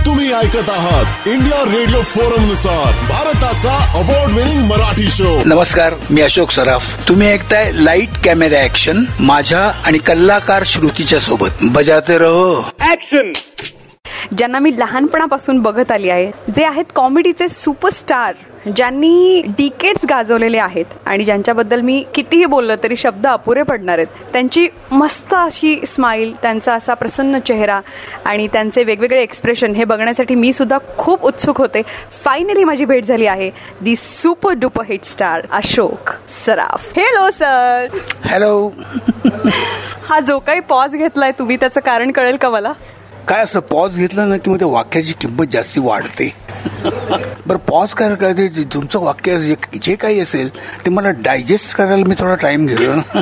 तुम्ही ऐकत आहात इंडिया रेडिओ फोरम नुसार भारताचा अवॉर्ड विनिंग मराठी शो. नमस्कार, मी अशोक सराफ. तुम्ही ऐकताय लाईट कॅमेरा ऍक्शन माझ्या आणि कलाकार श्रुतीच्या सोबत. बजाते रहो ऍक्शन. ज्यांना मी लहानपणापासून बघत आली आहे, जे आहेत कॉमेडीचे सुपरस्टार, ज्यांनी डिकेड्स गाजवलेले आहेत आणि ज्यांच्याबद्दल मी कितीही बोललं तरी शब्द अपुरे पडणार आहेत. त्यांची मस्त अशी स्माईल, त्यांचा असा प्रसन्न चेहरा आणि त्यांचे वेगवेगळे एक्सप्रेशन हे बघण्यासाठी मी सुद्धा खूप उत्सुक होते. फायनली माझी भेट झाली आहे the super duper hit star Ashok Saraf. Hello sir. Hello. हा जो काही पॉज घेतलाय तुम्ही, त्याचं कारण कळेल का मला? काय असं पॉज घेतला ना की मग त्या वाक्याची किंमत जास्ती वाढते. बरं, पॉज काय ते तुमचं वाक्य जे काही असेल ते मला डायजेस्ट करायला मी थोडा टाइम घेतो.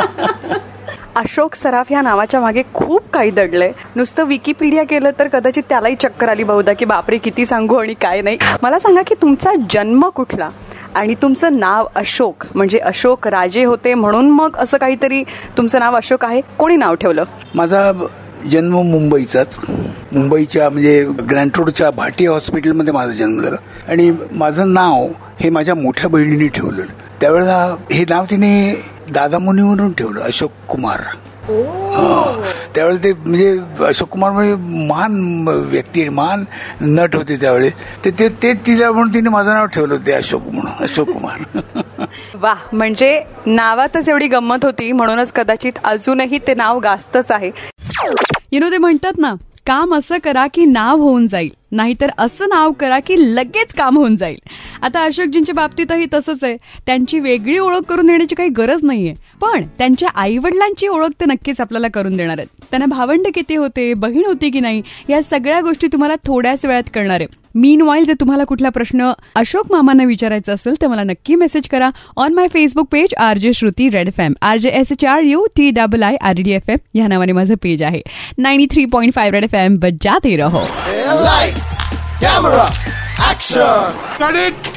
अशोक सराफ या नावाच्या मागे खूप काही दडलंय. नुसतं विकिपीडिया केलं तर कदाचित त्यालाही चक्कर आली बहुधा की बापरे किती सांगू आणि काय नाही. मला सांगा की तुमचा जन्म कुठला आणि तुमचं नाव अशोक म्हणजे अशोक राजे होते म्हणून मग असं काहीतरी तुमचं नाव अशोक आहे? कोणी नाव ठेवलं? माझा जन्म मुंबईचाच, मुंबईच्या म्हणजे ग्रँट रोडच्या भाटिया हॉस्पिटलमध्ये माझा जन्म झाला आणि माझं नाव हे माझ्या मोठ्या बहिणीने ठेवलं. त्यावेळेला हे नाव तिने दादा मुनीवरून ठेवलं, अशोक कुमार. त्यावेळेला ते म्हणजे अशोक कुमार म्हणजे महान व्यक्ती, महान नट होते त्यावेळेस. ते तिला म्हणून तिने माझं नाव ठेवलं ते अशोक म्हणून, अशोक कुमार. वा, म्हणजे नावातच एवढी गंमत होती म्हणूनच कदाचित अजूनही ते नाव गाजतच आहे. ते म्हणतात ना, काम असं करा की नाव होऊन जाईल, नाहीतर असं नाव करा की लगेच काम होऊन जाईल. आता अशोकजींच्या बाबतीतही तसंच आहे. त्यांची वेगळी ओळख करून देण्याची काही गरज नाहीये, पण त्यांच्या आई वडिलांची ओळख ते नक्कीच आपल्याला करून देणार आहेत. त्यांना भावंड किती होते, बहीण होती की नाही, या सगळ्या गोष्टी तुम्हाला थोड्याच वेळात कळणार आहे. मीनवाईल जर तुम्हाला कुठला प्रश्न अशोक मामांना विचारायचा असेल तर मला नक्की मेसेज करा on my Facebook page RJ Shruti red FM, RJSHRUTIIRDFM या नावाने माझं पेज आहे. 93.5 रेड FM. बजाते रहो. Lights, camera, action. Cut it.